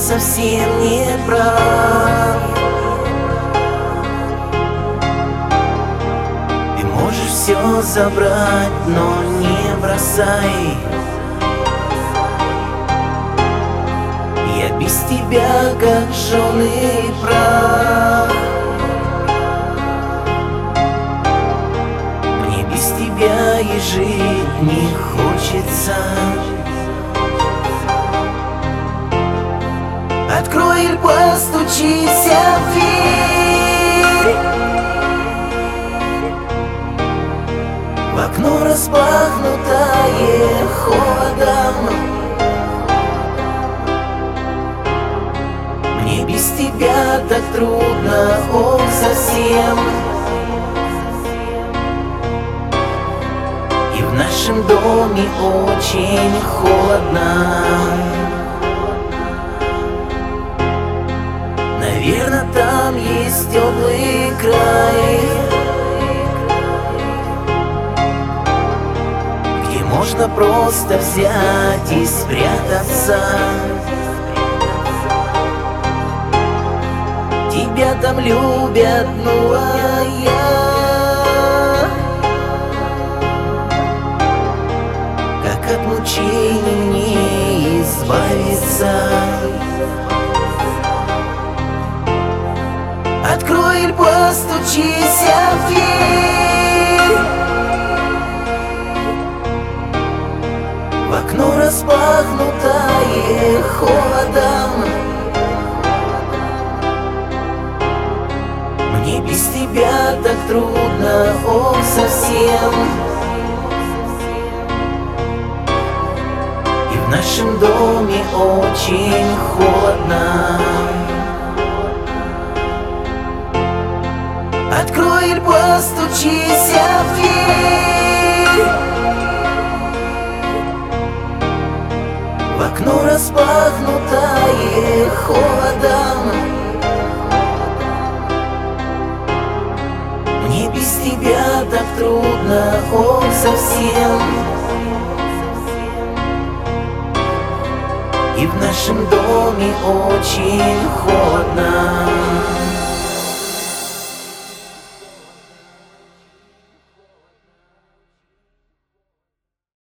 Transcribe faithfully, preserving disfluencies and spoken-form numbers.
совсем не прав. Ты можешь все забрать, но не бросай. Я без тебя как жженый прах. Мне без тебя и жить не хочется. Открой или постучись в дверь. В окно распахнутое холодом. Мне без тебя так трудно, ох, совсем. И в нашем доме очень холодно. Наверно, там есть теплый край, где можно просто взять и спрятаться. Тебя там любят, ну а я как от мучений не избавиться. Открой или постучись в дверь. В окно распахнутое холодом. Мне без тебя так трудно, ох, совсем. И в нашем доме очень холодно. Открой или постучись в дверь. В окно распахнутое холодом. Мне без тебя так трудно, ох, совсем. И в нашем доме очень холодно.